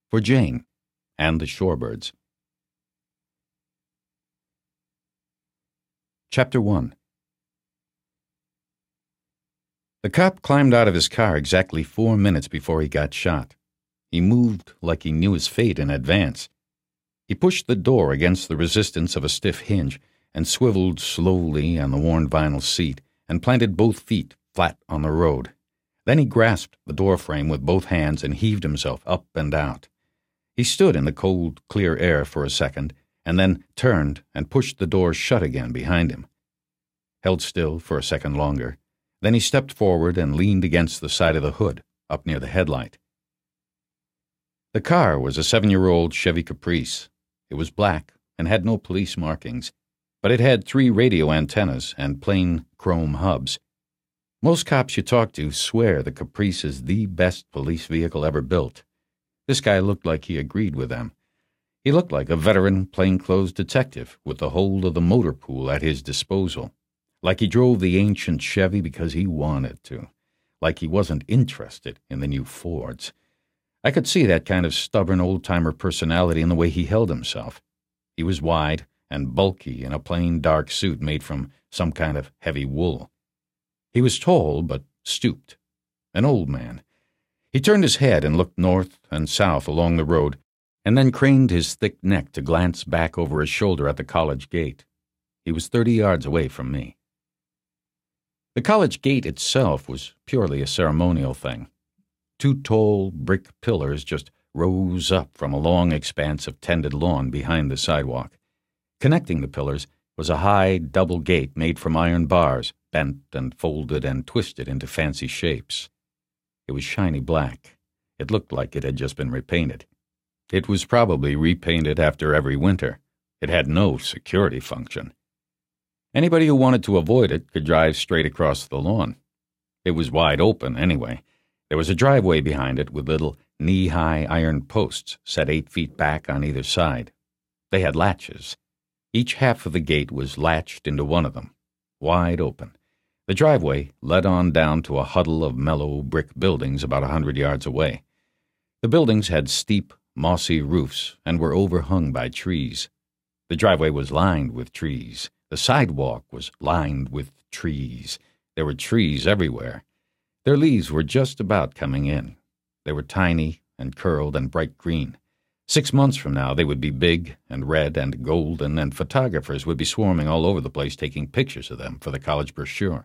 for Jane and the shorebirds. Chapter 1. The cop climbed out of his car exactly 4 minutes before he got shot. He moved like he knew his fate in advance. He pushed the door against the resistance of a stiff hinge and swiveled slowly on the worn vinyl seat and planted both feet flat on the road. Then he grasped the door frame with both hands and heaved himself up and out. He stood in the cold, clear air for a second and then turned and pushed the door shut again behind him. Held still for a second longer. Then he stepped forward and leaned against the side of the hood, up near the headlight. The car was a 7-year-old Chevy Caprice. It was black and had no police markings, but it had 3 radio antennas and plain chrome hubs. Most cops you talk to swear the Caprice is the best police vehicle ever built. This guy looked like he agreed with them. He looked like a veteran plainclothes detective with the whole of the motor pool at his disposal. Like he drove the ancient Chevy because he wanted to. Like he wasn't interested in the new Fords. I could see that kind of stubborn old-timer personality in the way he held himself. He was wide and bulky in a plain dark suit made from some kind of heavy wool. He was tall but stooped. An old man. He turned his head and looked north and south along the road, and then craned his thick neck to glance back over his shoulder at the college gate. He was 30 yards away from me. The college gate itself was purely a ceremonial thing. 2 tall brick pillars just rose up from a long expanse of tended lawn behind the sidewalk. Connecting the pillars was a high double gate made from iron bars, bent and folded and twisted into fancy shapes. It was shiny black. It looked like it had just been repainted. It was probably repainted after every winter. It had no security function. Anybody who wanted to avoid it could drive straight across the lawn. It was wide open, anyway. There was a driveway behind it with little knee-high iron posts set 8 feet back on either side. They had latches. Each half of the gate was latched into one of them, wide open. The driveway led on down to a huddle of mellow brick buildings about 100 yards away. The buildings had steep, mossy roofs and were overhung by trees. The driveway was lined with trees. The sidewalk was lined with trees. There were trees everywhere. Their leaves were just about coming in. They were tiny and curled and bright green. 6 months from now they would be big and red and golden, and photographers would be swarming all over the place taking pictures of them for the college brochure.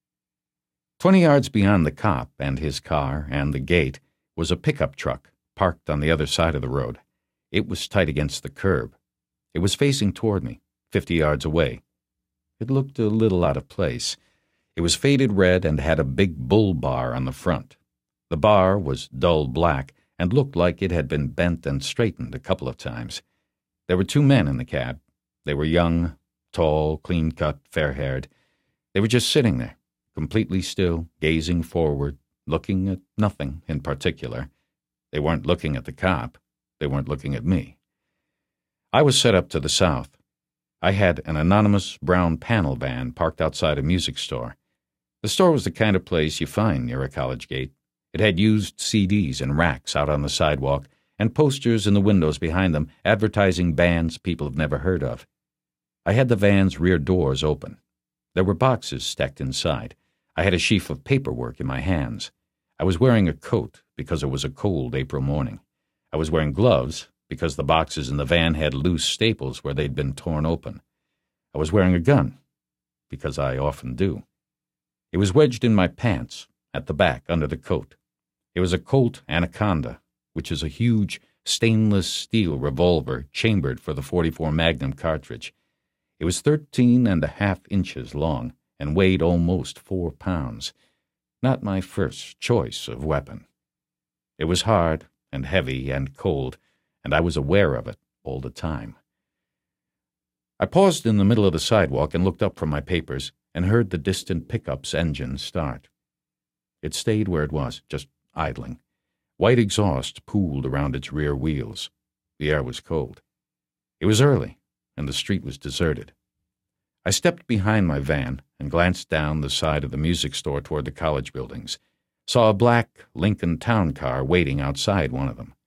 20 yards beyond the cop and his car and the gate was a pickup truck parked on the other side of the road. It was tight against the curb. It was facing toward me, 50 yards away. It looked a little out of place. It was faded red and had a big bull bar on the front. The bar was dull black and looked like it had been bent and straightened a couple of times. There were 2 men in the cab. They were young, tall, clean-cut, fair-haired. They were just sitting there, completely still, gazing forward, looking at nothing in particular. They weren't looking at the cop. They weren't looking at me. I was set up to the south. I had an anonymous brown panel van parked outside a music store. The store was the kind of place you find near a college gate. It had used CDs in racks out on the sidewalk and posters in the windows behind them advertising bands people have never heard of. I had the van's rear doors open. There were boxes stacked inside. I had a sheaf of paperwork in my hands. I was wearing a coat because it was a cold April morning. I was wearing gloves because the boxes in the van had loose staples where they'd been torn open. I was wearing a gun because I often do. It was wedged in my pants, at the back, under the coat. It was a Colt Anaconda, which is a huge stainless steel revolver chambered for the .44 Magnum cartridge. It was 13.5 inches long and weighed almost 4 pounds. Not my first choice of weapon. It was hard and heavy and cold, and I was aware of it all the time. I paused in the middle of the sidewalk and looked up from my papers and heard the distant pickup's engine start. It stayed where it was, just idling. White exhaust pooled around its rear wheels. The air was cold. It was early, and the street was deserted. I stepped behind my van and glanced down the side of the music store toward the college buildings, saw a black Lincoln Town car waiting outside one of them.